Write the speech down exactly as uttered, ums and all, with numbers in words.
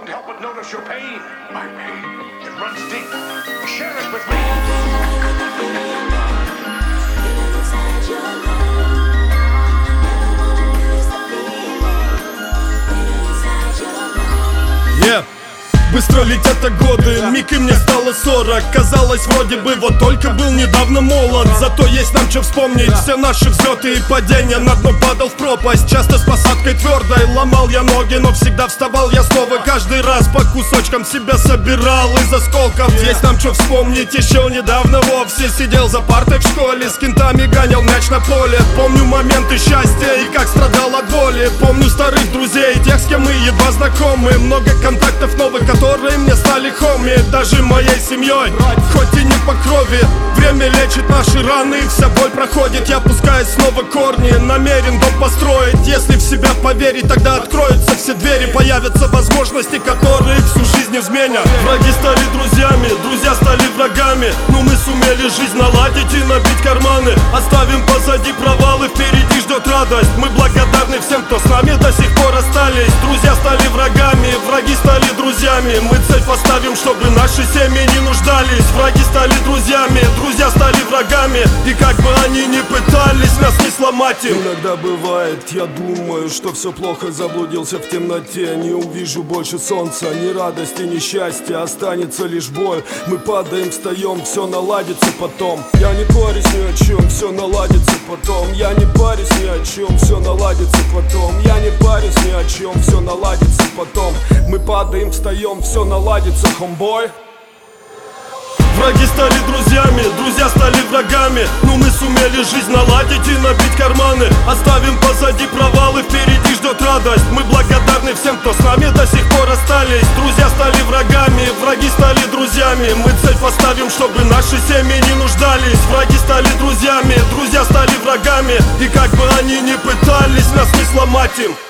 can't help but notice your pain. My pain, it runs deep. Share it with me. Yeah. Быстро летят годы, миг и мне стало сорок. Казалось, вроде бы, вот только был недавно молод. Зато есть нам что вспомнить, все наши взлеты и падения. На дно падал в пропасть, часто с посадкой твердой. Ломал я ноги, но всегда вставал я снова. Каждый раз по кусочкам себя собирал из осколков. Есть нам что вспомнить, еще недавно вовсе сидел за партой в школе. С кентами гонял мяч на поле. Помню моменты счастья и как страдал от боли. Помню старых друзей, тех, с кем мы едва знакомы. Много контактов новых, которые мне стали хоми. Даже моей семьей, хоть и не по крови. Время лечит наши раны, и вся боль проходит. Я пускаюсь снова корни, намерен дом построить. Если в себя поверить, тогда откроются все двери. Появятся возможности, которые всю жизнь изменят. Враги стали друзьями, друзья стали врагами. Но мы сумели жизнь наладить и набить карманы. Оставим позади провалы, впереди ждет радость. Мы благодарны всем, кто с нами до сих пор остались. Друзья стали врагами, враги стали друзьями. Мы цель поставим, чтобы наши семьи не нуждались. Враги стали друзьями, друзья стали врагами. И как бы они ни пытались, нас не сломать им. Иногда бывает, я думаю, что все плохо, заблудился в темноте. Не увижу больше солнца, ни радости, ни счастья. Останется лишь боль. Мы падаем, встаем, все наладится потом. Я не парюсь ни о чем, все наладится потом. Я не парюсь ни о чем, все наладится потом. Я не парюсь ни о чем, все наладится потом. Мы падаем, встаем, все наладится, homeboy. Враги стали друзьями, друзья стали врагами. Но мы сумели жизнь наладить и набить карманы. Оставим позади провалы, впереди ждет радость. Мы благодарны всем, кто с нами до сих пор остались. Друзья стали врагами, враги стали друзьями. Мы цель поставим, чтобы наши семьи не нуждались. Враги стали друзьями, друзья стали врагами. И как бы они ни пытались, нас не сломать им.